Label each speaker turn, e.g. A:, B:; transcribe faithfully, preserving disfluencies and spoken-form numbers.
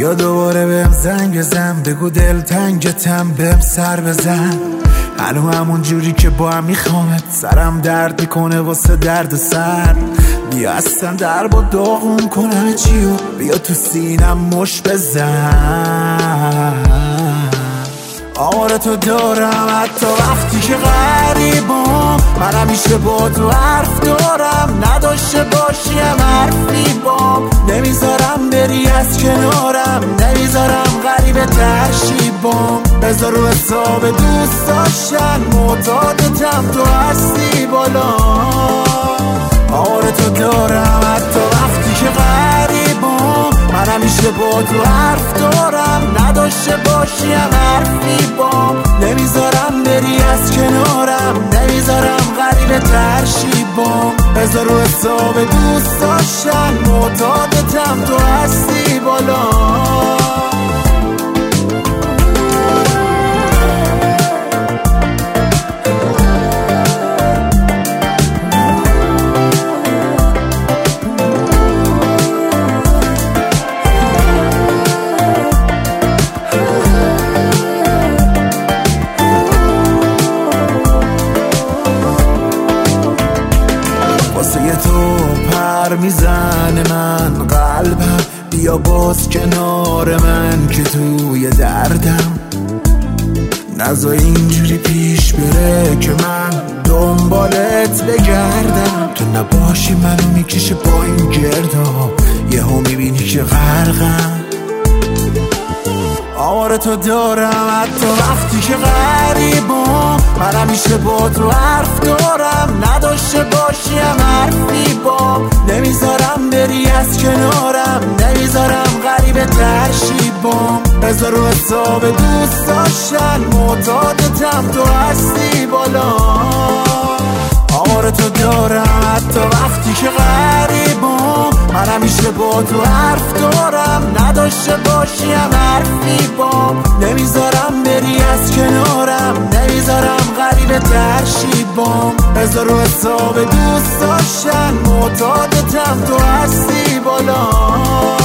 A: بیا دوباره بهم زنگ بزن، بگو دل تنگتم بهم سر بزن. هنو همون جوری که با هم میخوامت، سرم درد میکنه واسه درد سر. بیا اصلا در با داغون کنم چیو، بیا تو سینم مش بزن. آره تو دارم حتی وقتی که غریبم، من همیشه با تو حرف دارم، نداشته باشیم حرفی بام. نمیذارم بری از کنارم، نمیذارم غریب ترشیبام. بذار رو حساب دوست داشتن، معتادتم تو هستی بالا. آره تو دارم حتی وقتی که غریبم، من همیشه با تو حرف دارم، نداشته باشیم حرفی بام. نمیذارم بری از کنارم، نمیذارم غریب ترشیبام. بذار رو حساب دوست داشتن، معتادتم تو هستی بالا. تو پر میزنه من قلبم، بیا باز کنار من که توی دردم. نذار اینجوری پیش بره که من دنبالت بگردم. تو نباشی منو میکشه با این گردا، یهو میبینی که غرقم. آره تو دارم حتی وقتی که غریبم، من همیشه با تو حرف دارم، نداشته باشیم حرفی بام. نمیذارم بری از کنارم، نمیذارم غریب ترشیبام. بذار رو حساب دوست داشتن، معتادتم تو هستی بالا. آره تو دارم حتی وقتی که غریبم، من همیشه با تو حرف دارم، نداشته باشیم حرفی بام. نمیذارم بری از کنارم، نمیذارم غریب ترشیبام. بذار رو حساب دوست داشتن، معتادتم تو هستی بالا.